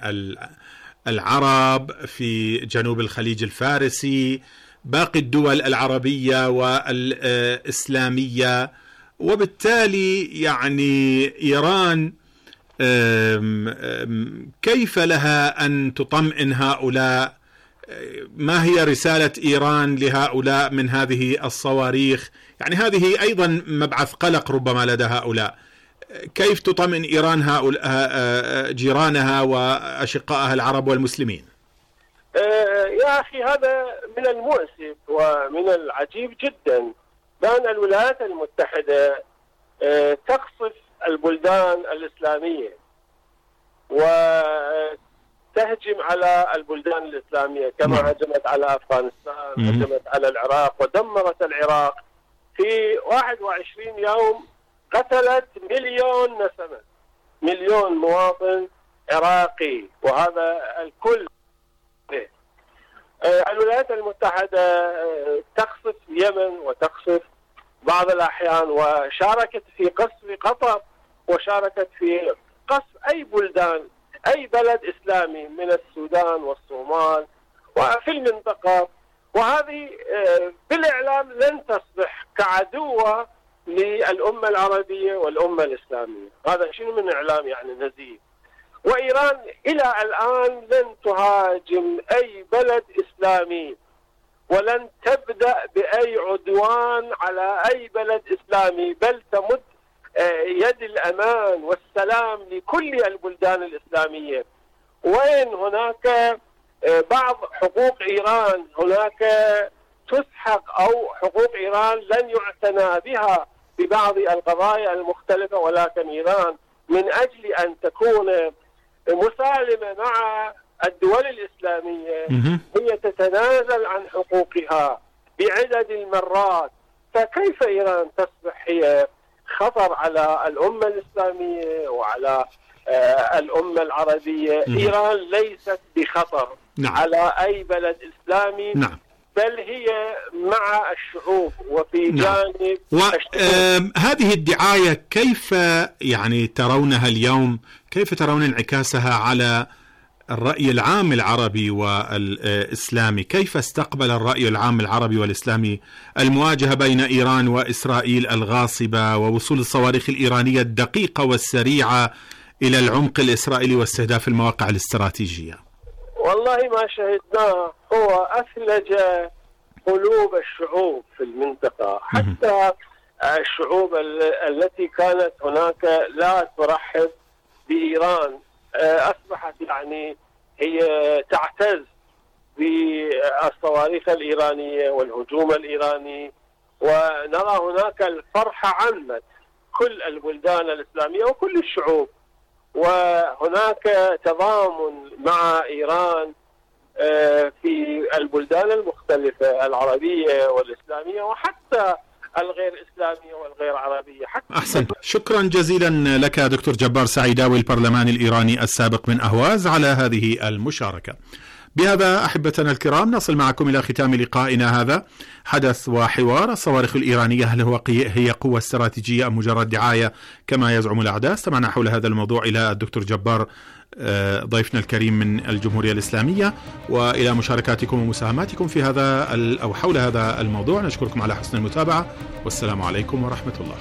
العرب في جنوب الخليج الفارسي، باقي الدول العربية والإسلامية. وبالتالي يعني إيران كيف لها أن تطمئن هؤلاء؟ ما هي رسالة إيران لهؤلاء من هذه الصواريخ؟ يعني هذه أيضا مبعث قلق ربما لدى هؤلاء. كيف تطمئن إيران هؤلاء جيرانها وأشقائها العرب والمسلمين؟ يا أخي هذا من المؤسف ومن العجيب جدا بأن الولايات المتحدة تقصف البلدان الإسلامية وتهجم على البلدان الإسلامية كما هجمت على أفغانستان، هجمت على العراق ودمرت العراق في واحد وعشرين يوم، قتلت مليون نسمة، مليون مواطن عراقي، وهذا الكل. الولايات المتحدة تقصف اليمن وتقصف بعض الأحيان، وشاركت في قصف قطر، وشاركت في قصف أي بلدان، أي بلد إسلامي من السودان والصومال وفي المنطقة، وهذه بالإعلام لن تصبح كعدوة للأمة العربية والأمة الإسلامية. هذا شنو من إعلام يعني نزيه. وإيران إلى الآن لن تهاجم أي بلد إسلامي ولن تبدأ بأي عدوان على أي بلد إسلامي، بل تمد يد الأمان والسلام لكل البلدان الإسلامية. وين هناك بعض حقوق إيران هناك تسحق أو حقوق إيران لن يعتنى بها ببعض القضايا المختلفة، ولكن إيران من أجل أن تكون مسالمة مع الدول الإسلامية هي تتنازل عن حقوقها بعدد المرات. فكيف إيران تصبح هي خطر على الأمة الإسلامية وعلى آه الأمة العربية؟ مم. إيران ليست بخطر نعم. على أي بلد إسلامي نعم. بل هي مع الشعوب وفي جانب نعم. و... هذه الدعاية كيف يعني ترونها اليوم؟ كيف ترون انعكاسها على الرأي العام العربي والإسلامي؟ كيف استقبل الرأي العام العربي والإسلامي المواجهة بين إيران وإسرائيل الغاصبة ووصول الصواريخ الإيرانية الدقيقة والسريعة إلى العمق الإسرائيلي واستهداف المواقع الاستراتيجية؟ والله ما شهدناه هو أثلج قلوب الشعوب في المنطقة، حتى الشعوب التي كانت هناك لا ترحب بإيران أصبحت يعني هي تعتز بالصواريخ الإيرانية والهجوم الإيراني، ونرى هناك الفرحة عمت كل البلدان الإسلامية وكل الشعوب، وهناك تضامن مع إيران في البلدان المختلفة العربية والإسلامية وحتى الغير إسلامية والغير عربية. حتى أحسن، شكرا جزيلا لك دكتور جبار سعيداوي البرلماني الإيراني السابق من أهواز على هذه المشاركة. بهذا أحبتنا الكرام نصل معكم إلى ختام لقائنا هذا، حدث وحوار. الصواريخ الإيرانية هل هو هي قوة استراتيجية أم مجرد دعاية كما يزعم الأعداء؟ استمعنا حول هذا الموضوع إلى الدكتور جبار ضيفنا الكريم من الجمهورية الإسلامية، وإلى مشاركاتكم ومساهماتكم في هذا أو حول هذا الموضوع. نشكركم على حسن المتابعة، والسلام عليكم ورحمة الله.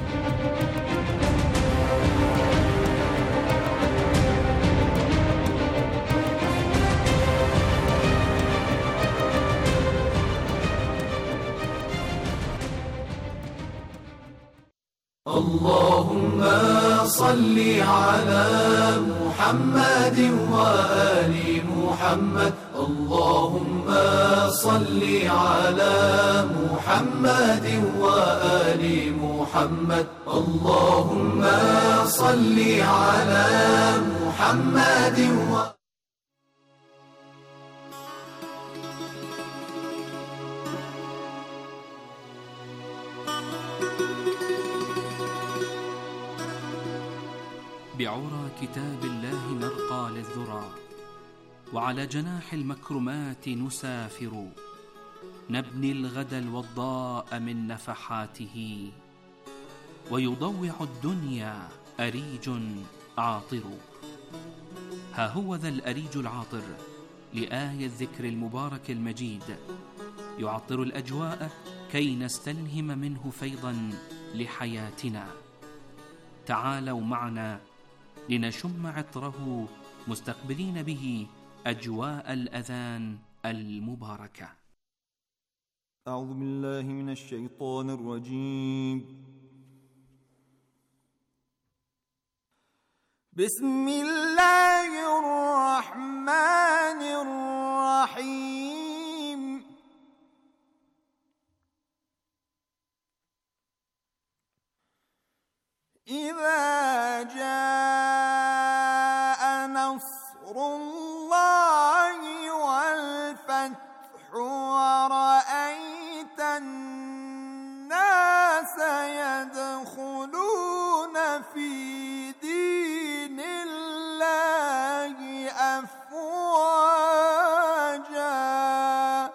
اللهم صل على محمد وآل محمد. اللهم صل على محمد وآل محمد. اللهم صل على محمد و بعرى كتاب الله نرقى للذرى، وعلى جناح المكرمات نسافر، نبني الغد الوضاء من نفحاته، ويضوع الدنيا أريج عاطر. ها هو ذا الأريج العاطر لآية الذكر المبارك المجيد، يعطر الأجواء كي نستلهم منه فيضا لحياتنا. تعالوا معنا لنشم عطره مستقبلين به أجواء الأذان المباركة. أعوذ بالله من الشيطان الرجيم. بسم الله الرحمن الرحيم إذا جاء نصر الله والفتح ورأيت الناس يدخلون في دين الله أفواجا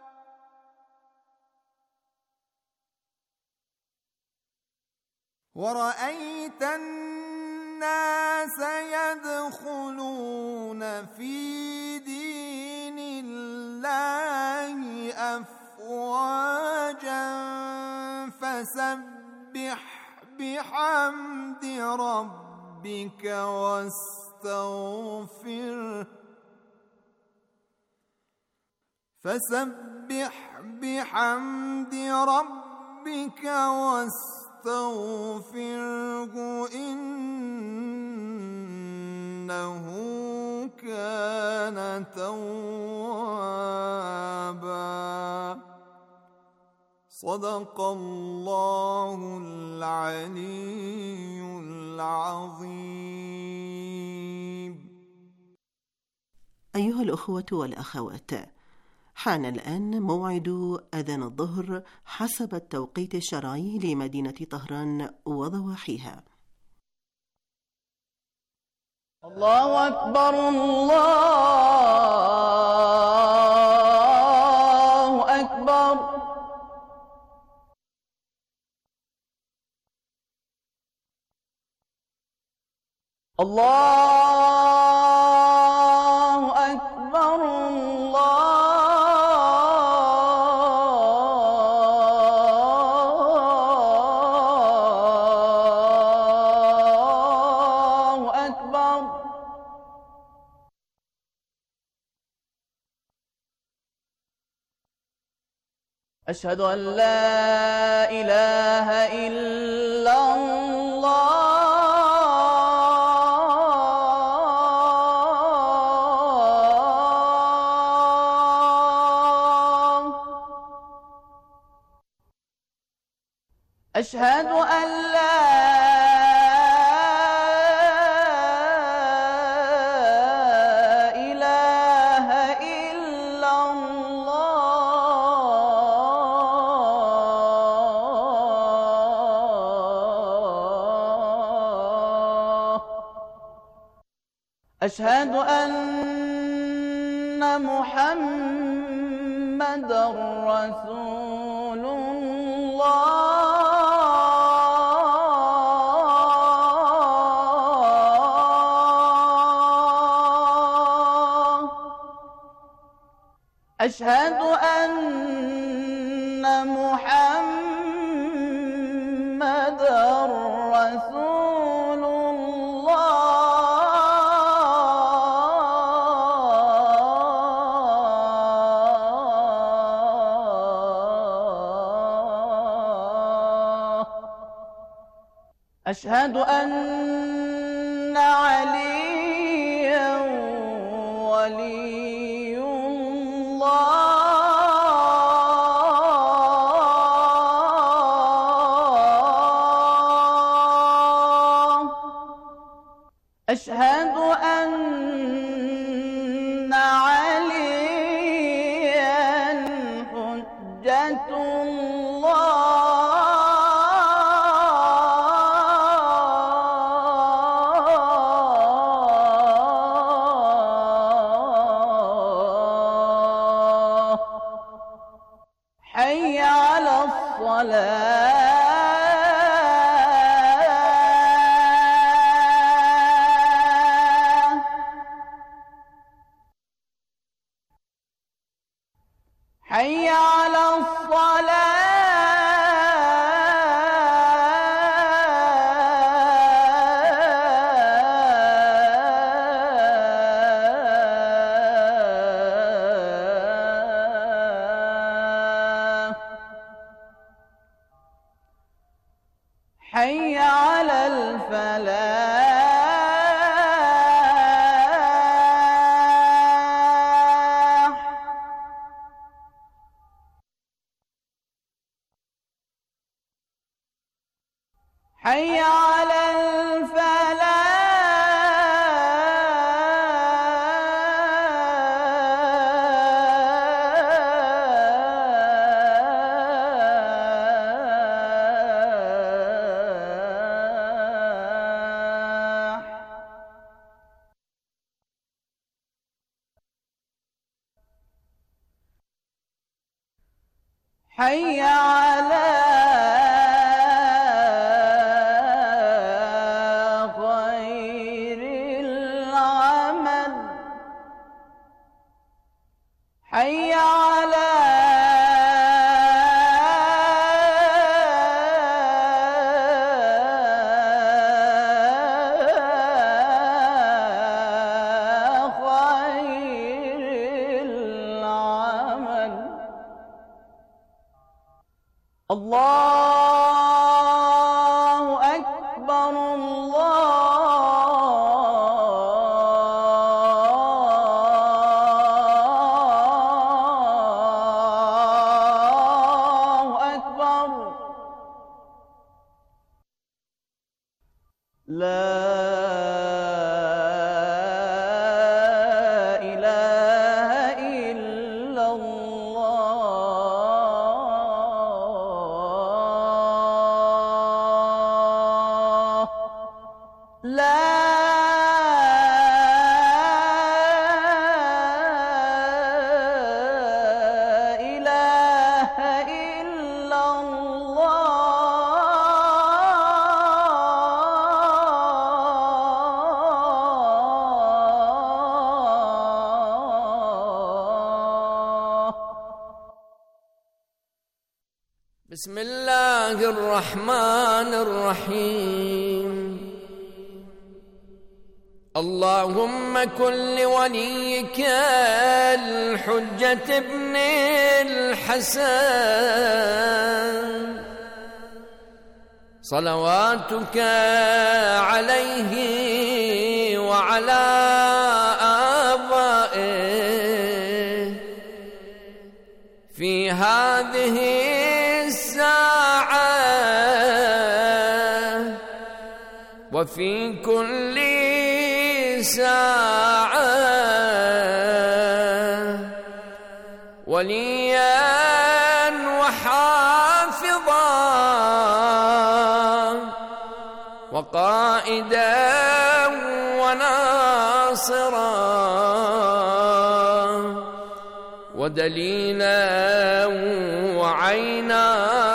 ورأيت الناس يدخلون في دين الله أفواجا فسبح بحمد ربك واستغفره فسبح بحمد ربك واستغفره إنه كان توابا صدق الله العلي العظيم. أيها الأخوة والأخوات، حان الآن موعد أذان الظهر حسب التوقيت الشرعي لمدينة طهران وضواحيها. الله أكبر الله أكبر الله أكبر الله أكبر أشهد أن لا إله إلا الله أشهد أن لا إله إلا الله أشهد أن محمدًا رسول الله أشهد أن محمدًا رسول الله أشهد أن عليًا ولي الله أشهد أن عليًا حجة الله حي على الصلاة حي على الصلاة حي على خير العمل حي على الله أكبر الله أكبر لا بسم الله الرحمن الرحيم اللهم كن لوليك الحجة ابن الحسن صلواتك عليه وعلى آبائه في هذه وفي كل ساعة وليا وحافظا وقائدا وناصرا ودليلا وعينا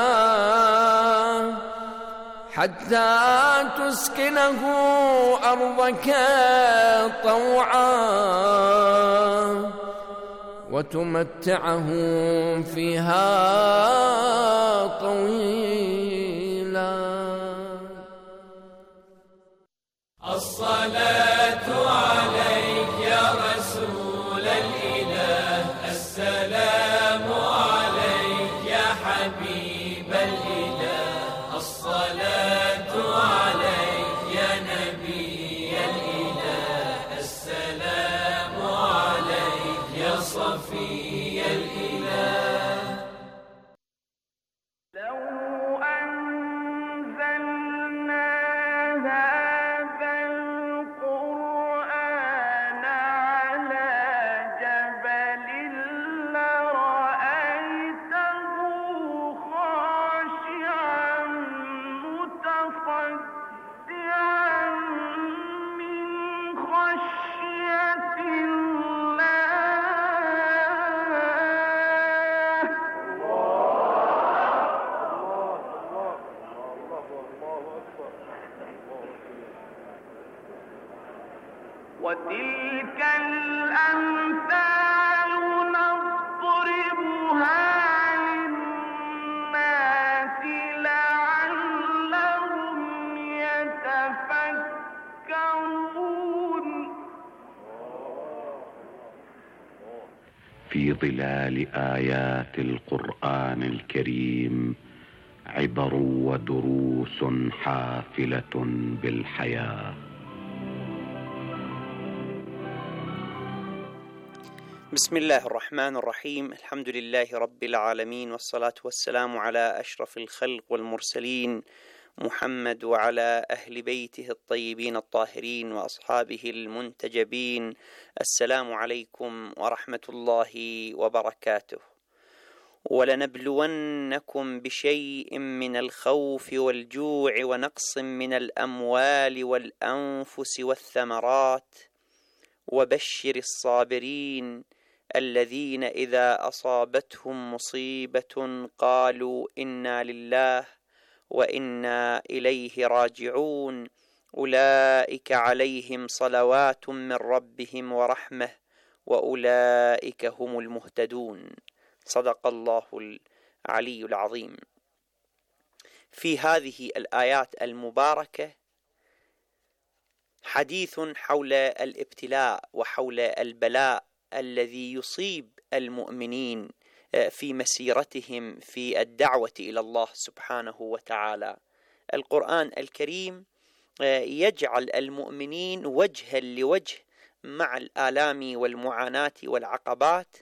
حتى تسكنه أرضك طوعا وتمتعه فيها طويلا. الصلاة عليك يا رسول الإله، السلام عليك يا حبيب الإله، الصلاة عليك يا نبي الإله، السلام عليك يا صفي الإله. لو أنزلنا هذا القرآن على جبل لرأيته خاشعا متصدعا من خشية وتلك الأمثال نضربها للناس لعلهم يتفكرون. في ظلال آيات القرآن الكريم عبر ودروس حافلة بالحياة. بسم الله الرحمن الرحيم، الحمد لله رب العالمين، والصلاة والسلام على أشرف الخلق والمرسلين محمد وعلى أهل بيته الطيبين الطاهرين وأصحابه المنتجبين. السلام عليكم ورحمة الله وبركاته. ولنبلونكم بشيء من الخوف والجوع ونقص من الأموال والأنفس والثمرات وبشر الصابرين الذين إذا أصابتهم مصيبة قالوا إنا لله وإنا إليه راجعون أولئك عليهم صلوات من ربهم ورحمة وأولئك هم المهتدون. صدق الله العلي العظيم. في هذه الآيات المباركة حديث حول الابتلاء وحول البلاء الذي يصيب المؤمنين في مسيرتهم في الدعوة إلى الله سبحانه وتعالى. القرآن الكريم يجعل المؤمنين وجها لوجه مع الآلام والمعاناة والعقبات،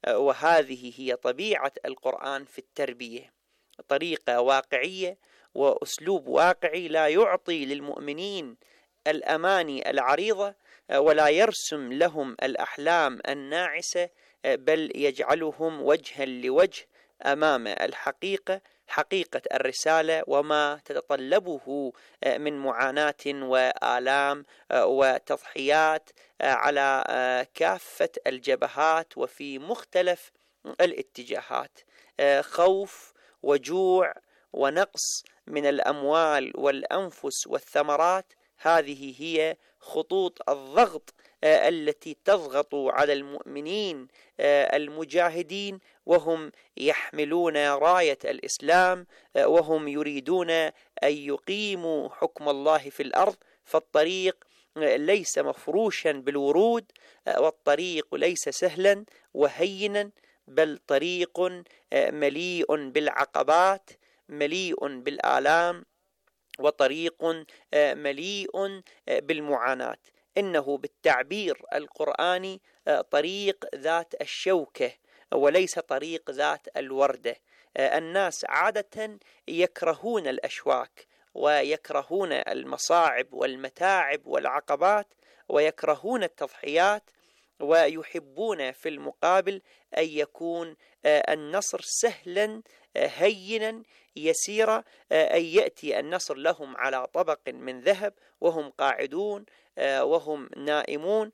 وهذه هي طبيعة القرآن في التربية، طريقة واقعية وأسلوب واقعي لا يعطي للمؤمنين الأماني العريضة ولا يرسم لهم الأحلام الناعسة، بل يجعلهم وجها لوجه أمام الحقيقة، حقيقة الرسالة وما تتطلبه من معاناة وآلام وتضحيات على كافة الجبهات وفي مختلف الاتجاهات، خوف وجوع ونقص من الأموال والأنفس والثمرات. هذه هي خطوط الضغط التي تضغط على المؤمنين المجاهدين وهم يحملون راية الإسلام وهم يريدون أن يقيموا حكم الله في الأرض. فالطريق ليس مفروشا بالورود، والطريق ليس سهلا وهينا، بل طريق مليء بالعقبات، مليء بالآلام، وطريق مليء بالمعاناة. إنه بالتعبير القرآني طريق ذات الشوكة وليس طريق ذات الوردة. الناس عادة يكرهون الأشواك ويكرهون المصاعب والمتاعب والعقبات ويكرهون التضحيات، ويحبون في المقابل أن يكون النصر سهلا هينا يسيرا، أن يأتي النصر لهم على طبق من ذهب وهم قاعدون وهم نائمون.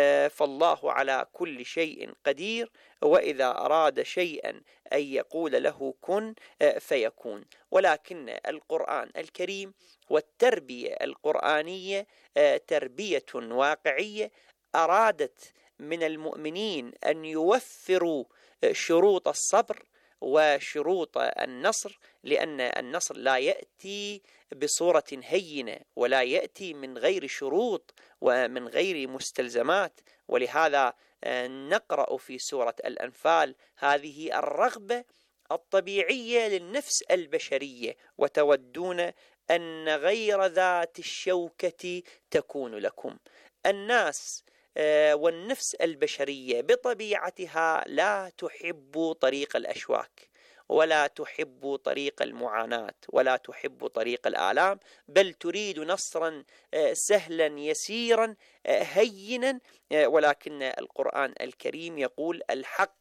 فالله على كل شيء قدير، وإذا أراد شيئا أن يقول له كن فيكون. ولكن القرآن الكريم والتربية القرآنية تربية واقعية أرادت من المؤمنين أن يوفروا شروط الصبر وشروط النصر، لأن النصر لا يأتي بصورة هينة ولا يأتي من غير شروط ومن غير مستلزمات. ولهذا نقرأ في سورة الأنفال هذه الرغبة الطبيعية للنفس البشرية: وتودون أن غير ذات الشوكة تكون لكم. الناس والنفس البشرية بطبيعتها لا تحب طريق الأشواك ولا تحب طريق المعاناة ولا تحب طريق الآلام، بل تريد نصرا سهلا يسيرا هينا. ولكن القرآن الكريم يقول الحق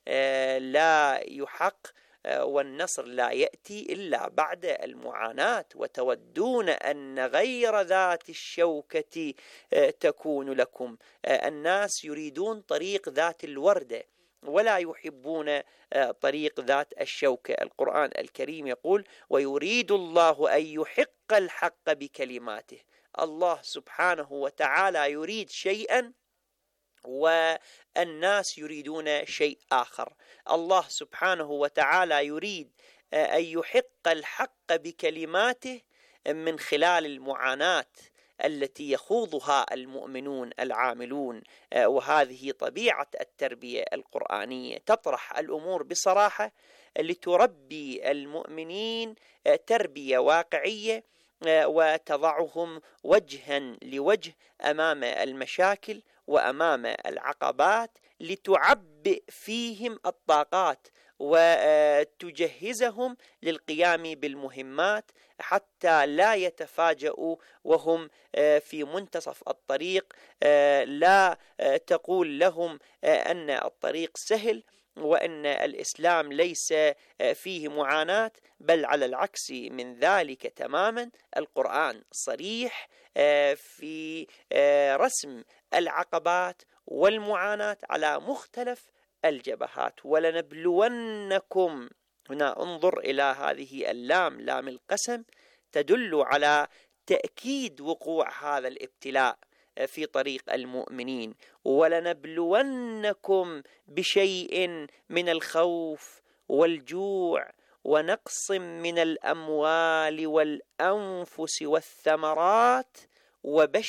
لا يحق والنصر لا يأتي إلا بعد المعاناة. وتودون أن غير ذات الشوكة تكون لكم. الناس يريدون طريق ذات الوردة ولا يحبون طريق ذات الشوكة. القرآن الكريم يقول ويريد الله أن يحق الحق بكلماته. الله سبحانه وتعالى يريد شيئا والناس يريدون شيء آخر. الله سبحانه وتعالى يريد أن يحق الحق بكلماته من خلال المعاناة التي يخوضها المؤمنون العاملون. وهذه طبيعة التربية القرآنية، تطرح الأمور بصراحة لتربي المؤمنين تربية واقعية وتضعهم وجها لوجه أمام المشاكل وأمام العقبات، لتعبئ فيهم الطاقات وتجهزهم للقيام بالمهمات حتى لا يتفاجؤوا وهم في منتصف الطريق. لا تقول لهم أن الطريق سهل وأن الإسلام ليس فيه معاناة، بل على العكس من ذلك تماما. القرآن صريح في رسم العقبات والمعاناة على مختلف الجبهات. ولنبلونكم، هنا انظر إلى هذه اللام، لام القسم، تدل على تأكيد وقوع هذا الابتلاء في طريق المؤمنين. ولنبلونكم بشيء من الخوف والجوع ونقص من الأموال والأنفس والثمرات وبشر